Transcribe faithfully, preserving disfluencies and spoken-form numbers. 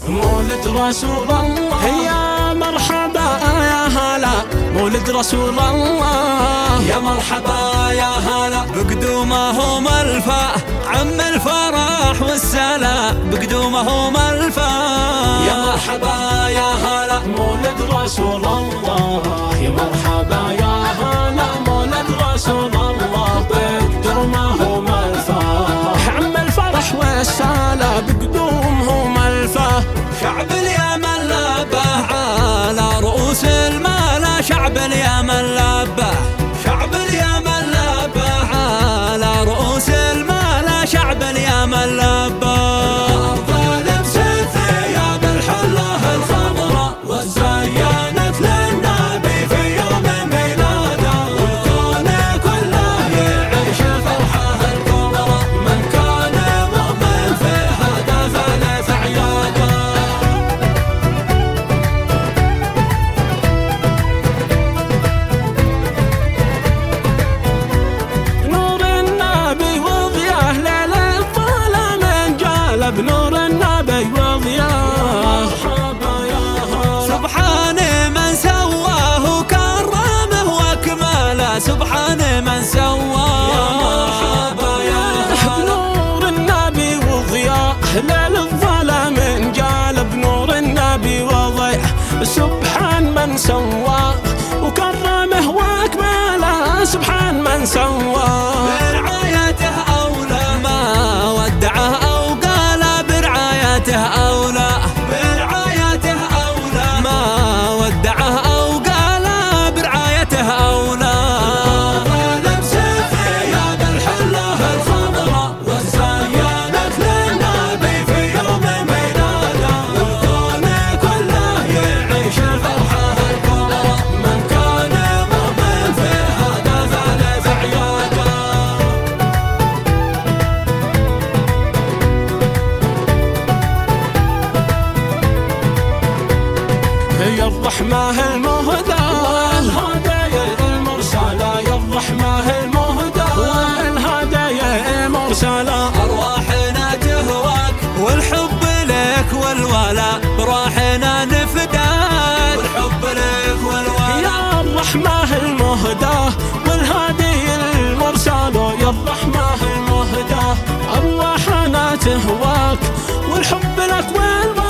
مولد رسول الله. يا مرحبا يا هلا مولد رسول الله. يا مرحبا يا هلا بقدومهم الفا عم الفرح والسلا، بقدومهم الفا. يا مرحبا يا هلا مولد رسول الله. يا مرحبا يا هلا مولد رسول الله. بقدومهم الفا عم الفرح والسلا، بقدومهم الفا. شعب اليمن لبه على رؤوس الملا، شعب اليمن لبه، شعب اليمن لبه على رؤوس الملا، شعب اليمن لبه. الأرض لبست ثياب الحلة الخضراء وزينت للنبي في يوم ميلاده، والكون كله يعيش فرحه الكبرى. من كان مؤمن في هذا ثلاث عياده. نور النبي وضياه ليل الظلام انجلب، نور النبي وضياه. مرحبا يا هلا سبحان من سواه وكرمه واكمله، سبحان من سواه. يا مرحبا يا هلا نور النبي وضياه ليل الظلام انجلب، نور النبي وضياه. سبحان من سواه وكرمه واكمله، سبحان من سواه. برعايته أولى ما ودعه أو قال، برعايته أولى، برعايته أولى ما ودعه أو قال، برعايته أولى. لبست ثياب الحلة الخضراء وزينت للنبي في يوم ميلاده، والكون كله يعيش فرحه الكبرى. من كان مؤمن في هذا ثلاث عياده. يا الرحمة المهدى والهدايا المرسلة، يا الرحمة المهدى والهدايا المرسلة. أرواحنا تهواك والحب لك والولاء، بروحنا نفداك والحب لك والولاء. يا الرحمة المهدى والهادي المرسل، يا الرحمة المهدى أرواحنا تهواك والحب لك والولاء.